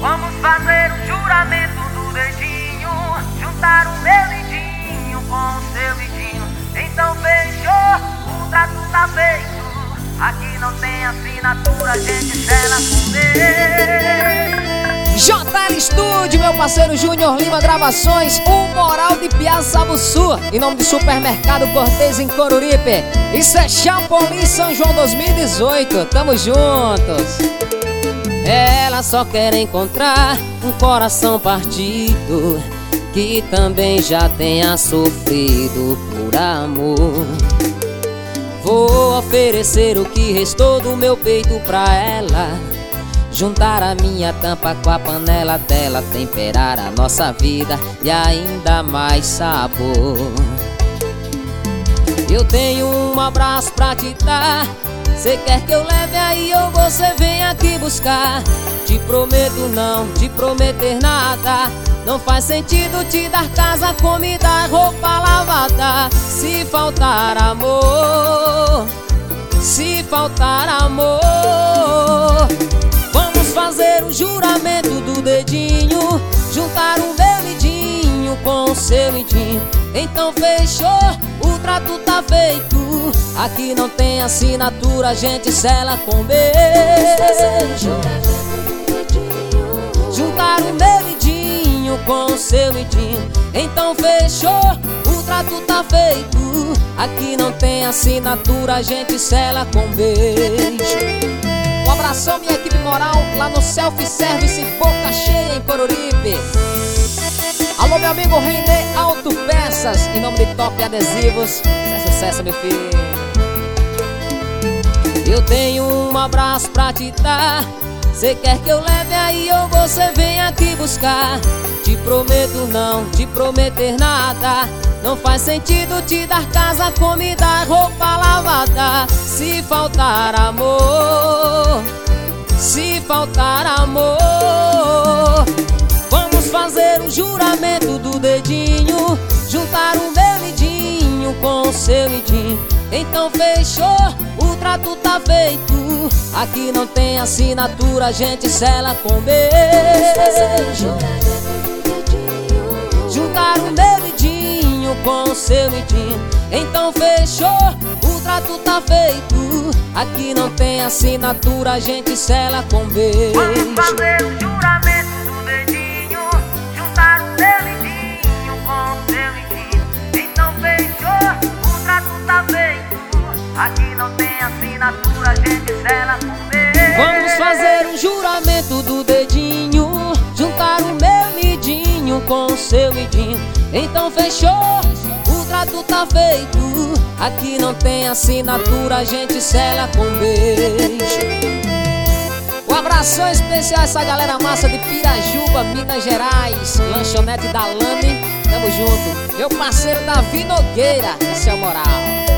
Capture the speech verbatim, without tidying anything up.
Vamos fazer o juramento do dedinho, juntar o meu dedinho com o seu dedinho. Então fechou, o trato tá feito. Aqui não tem assinatura, a gente sela com Deus. J L Studio, meu parceiro Júnior Lima Gravações, o Moral de Piaçabuçu, em nome do Supermercado Cortez em Coruripe. Isso é Chapolin São João dois mil e dezoito, tamo juntos. Ela só quer encontrar um coração partido, que também já tenha sofrido por amor. Vou oferecer o que restou do meu peito pra ela, juntar a minha tampa com a panela dela, temperar a nossa vida e ainda mais sabor. Eu tenho um abraço pra te dar, cê quer que eu leve aí ou você vem aqui buscar? Te prometo não te prometer nada, não faz sentido te dar casa, comida, roupa lavada. Se faltar amor, se faltar amor, vamos fazer o juramento do dedinho, juntar o meu dedinho com o seu dedinho. Então fechou, o trato tá feito. Aqui não tem assinatura, a gente sela com beijo. Juntar o meu dedinho com o seu dedinho. Então fechou, o trato tá feito. Aqui não tem assinatura, a gente sela com beijo. Um abração, minha equipe moral, lá no Self Service Boca Cheia em Coruripe. Alô, meu amigo René Autopeças, em nome de Top Adesivos. É sucesso, meu filho. Eu tenho um abraço pra te dar, cê quer que eu leve aí ou você vem aqui buscar? Te prometo não te prometer nada, não faz sentido te dar casa, comida, roupa lavada. Se faltar amor, se faltar amor, vamos fazer o juramento do dedinho, juntar o meu dedinho com o seu dedinho. Então fechou, o trato tá feito. Aqui não tem assinatura, a gente sela com beijo. Juntar o meu dedinho com o seu dedinho. Então fechou, o trato tá feito. Aqui não tem assinatura, a gente sela com beijo. Vamos fazer o juramento do dedinho, juntar o meu dedinho com o seu dedinho. Então fechou, o trato tá feito. Aqui não tem assinatura, a gente sela com beijo. Vamos fazer um juramento do dedinho, juntar o meu dedinho com o seu dedinho. Então fechou, o trato tá feito. Aqui não tem assinatura, a gente sela com beijo. Um abração especial a essa galera massa de Pirajuba, Minas Gerais, lanchonete da Lame, tamo junto. Meu parceiro Davi Nogueira, esse é o Moral.